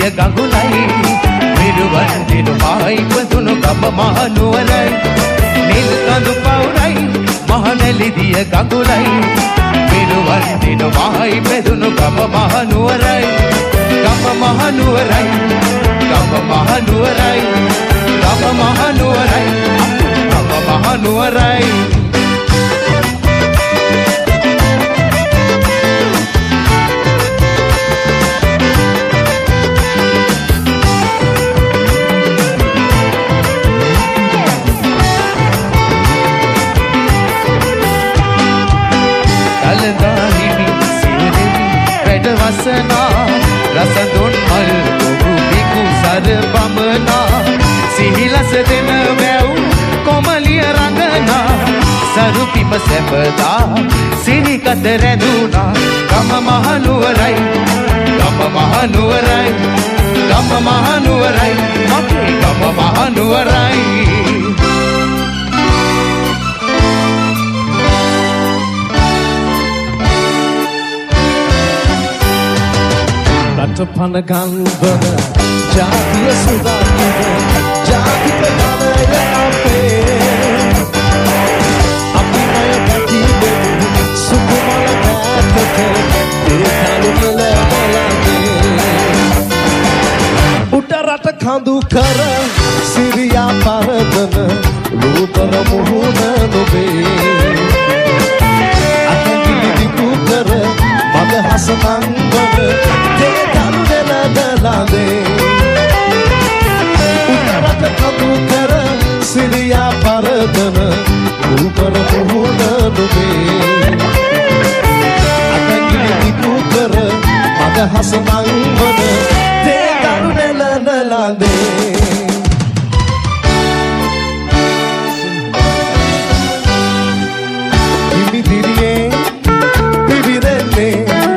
ගඟුලයි විරුවන් දිනුමයි පදුණු ගම මහනුවරයි නිල් කඳු පවුරයි මහනැලිදිය ගඟුලයි විරුවන් දිනුමයි පදුණු ගම මහනුවරයි ගම මහනුවරයි ගම මහනුවරයි ගම මහනුවරයි ගම මහනුවරයි වසනා රසඳුන් මල් ඔහු විකු සර බමනා සිහිලස දෙන වැව් කොමලිය රඟනා සරු පිම සැපදා සිරිකත රැඳුනා ගම මහනුවරයි ගම මහනුවරයි ගම මහනුවරයි අපේ ගම මහනුවරයි පන ගන්වන ජාතිය සුදාගෙන ජාතික ගණය අපේ අපි අය පැතිබෙමු සුකුමල පැත්තට ඒ කලුමල බලන්නේ උඩ රට කඳු කර සිරියා පරදන රූපර මුහුණ නොවේ අතගිලි දිකු කර මග හසනංවන උඩරට කඳු කර සිරියා පරදන රූපර මුහුණ නොවේ අතගිලි දිකු කර මග හසනංවන තේ දරු නෙලනලාදේ හිමිදිරියේ පිබිරෙන්නේ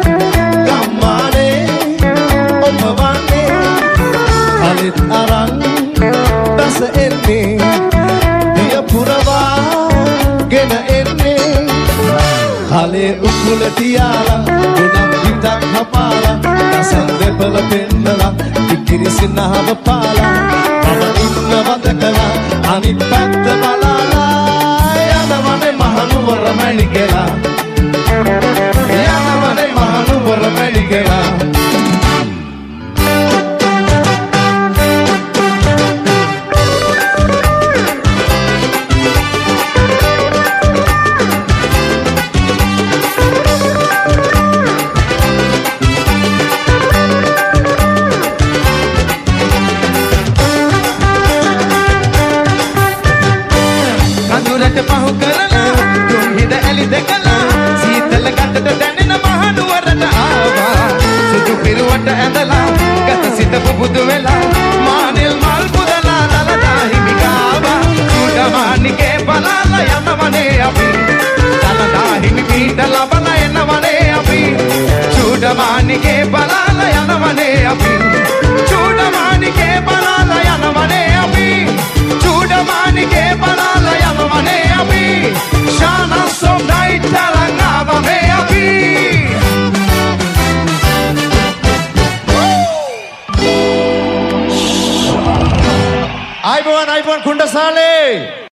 අරන් බස එන්නේ දිය පුරවා ගෙන එන්නේ කලේ උකුල තියාලා ගුණම් පිටක් හපාලා දසන් දෙපළ පෙන්නලා ඉකිරි සිනහව පාලා මම ඉන්නවද කලා අනිත් පැත්ත බලාලා යනවනේ මහනුවර මැණිකලා යනවනේ මහනුවර මැණිකලා පහු කරලා තුන්හිද ඇලි දෙකලා සීතල ගතට දැනෙන මහනුවරට ආවා සුදු පිරුවට ඇඳලා ගත සිත පුබුදු වෙලා මානෙල් මල් පුදලා ලලදා හිමි ගාවා චූඩමානිකේ බලාලා යනවනේ අපි ලලදා හිමි පීඨ ලබලා එනවනේ අපි චූඩමානිකේ බලාලා යනවනේ අපි චූඩමානිකේ බලාලා යනවනේ අපි චූඩමානිකේ බලාලා යනවනේ අපි shine us so bright talangava me abi Aibowan Kundasale